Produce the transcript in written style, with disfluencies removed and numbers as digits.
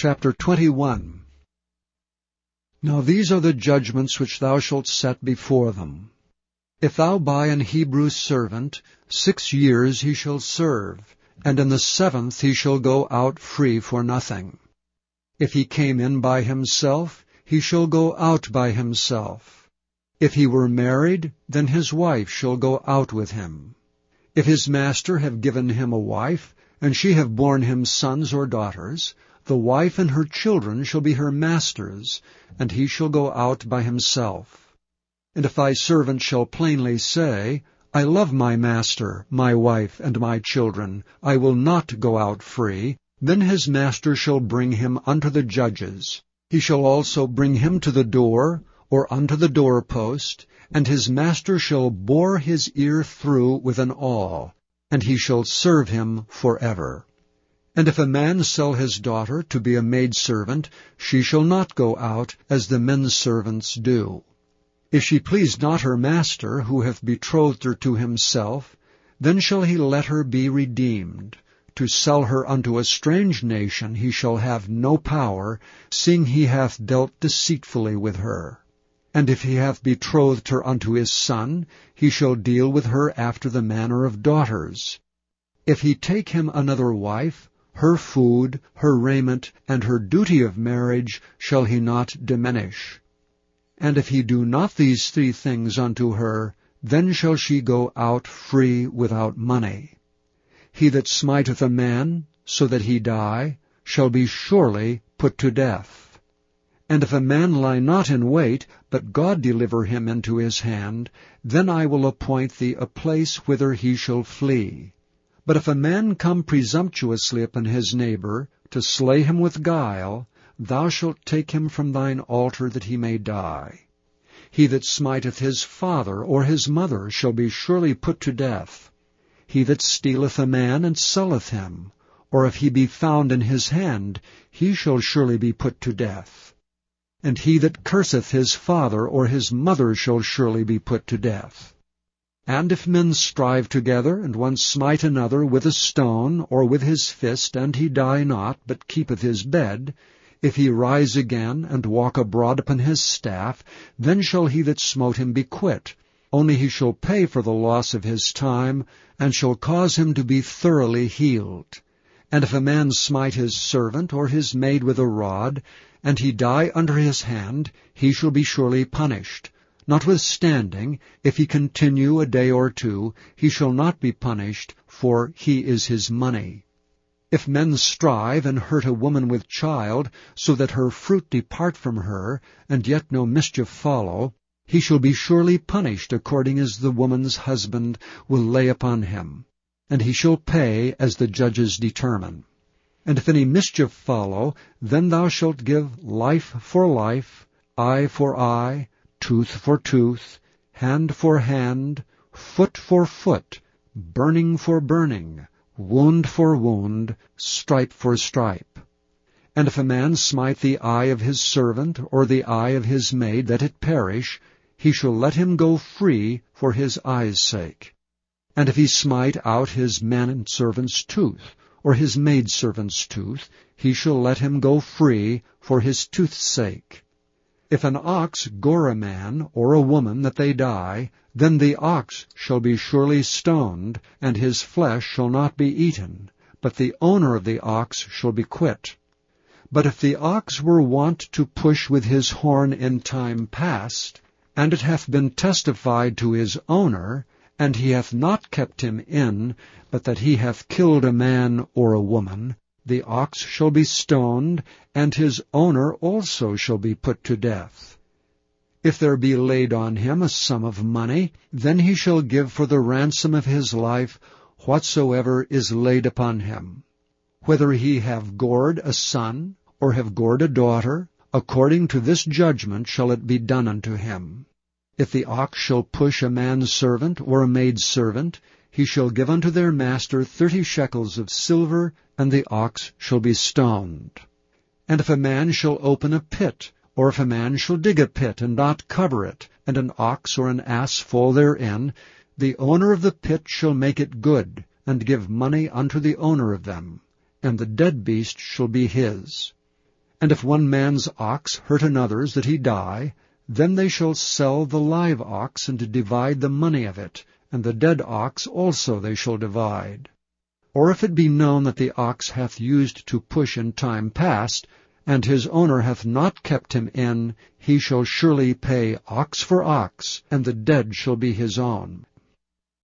Chapter 21. Now these are the judgments which thou shalt set before them. If thou buy an Hebrew servant, 6 years he shall serve, and in the 7th he shall go out free for nothing. If he came in by himself, he shall go out by himself. If he were married, then his wife shall go out with him. If his master have given him a wife, and she have borne him sons or daughters, the wife and her children shall be her master's, and he shall go out by himself. And if thy servant shall plainly say, I love my master, my wife, and my children, I will not go out free, then his master shall bring him unto the judges. He shall also bring him to the door, or unto the doorpost, and his master shall bore his ear through with an awl, and he shall serve him forever. And if a man sell his daughter to be a maidservant, she shall not go out as the men's servants do. If she please not her master, who hath betrothed her to himself, then shall he let her be redeemed. To sell her unto a strange nation he shall have no power, seeing he hath dealt deceitfully with her. And if he hath betrothed her unto his son, he shall deal with her after the manner of daughters. If he take him another wife, her food, her raiment, and her duty of marriage shall he not diminish. And if he do not these 3 things unto her, then shall she go out free without money. He that smiteth a man, so that he die, shall be surely put to death. And if a man lie not in wait, but God deliver him into his hand, then I will appoint thee a place whither he shall flee. But if a man come presumptuously upon his neighbor, to slay him with guile, thou shalt take him from thine altar that he may die. He that smiteth his father or his mother shall be surely put to death. He that stealeth a man and selleth him, or if he be found in his hand, he shall surely be put to death. And he that curseth his father or his mother shall surely be put to death. And if men strive together, and one smite another with a stone, or with his fist, and he die not, but keepeth his bed, if he rise again, and walk abroad upon his staff, then shall he that smote him be quit. Only he shall pay for the loss of his time, and shall cause him to be thoroughly healed. And if a man smite his servant or his maid with a rod, and he die under his hand, he shall be surely punished. Notwithstanding, if he continue a day or 2, he shall not be punished, for he is his money. If men strive and hurt a woman with child, so that her fruit depart from her, and yet no mischief follow, he shall be surely punished according as the woman's husband will lay upon him, and he shall pay as the judges determine. And if any mischief follow, then thou shalt give life for life, eye for eye, tooth for tooth, hand for hand, foot for foot, burning for burning, wound for wound, stripe for stripe. And if a man smite the eye of his servant, or the eye of his maid, that it perish, he shall let him go free for his eye's sake. And if he smite out his manservant's tooth, or his maidservant's tooth, he shall let him go free for his tooth's sake. If an ox gore a man or a woman that they die, then the ox shall be surely stoned, and his flesh shall not be eaten, but the owner of the ox shall be quit. But if the ox were wont to push with his horn in time past, and it hath been testified to his owner, and he hath not kept him in, but that he hath killed a man or a woman, the ox shall be stoned, and his owner also shall be put to death. If there be laid on him a sum of money, then he shall give for the ransom of his life whatsoever is laid upon him. Whether he have gored a son, or have gored a daughter, according to this judgment shall it be done unto him. If the ox shall push a manservant or a maidservant, he shall give unto their master 30 shekels of silver, and the ox shall be stoned. And if a man shall open a pit, or if a man shall dig a pit and not cover it, and an ox or an ass fall therein, the owner of the pit shall make it good, and give money unto the owner of them, and the dead beast shall be his. And if one man's ox hurt another's that he die, then they shall sell the live ox, and divide the money of it, and the dead ox also they shall divide. Or if it be known that the ox hath used to push in time past, and his owner hath not kept him in, he shall surely pay ox for ox, and the dead shall be his own.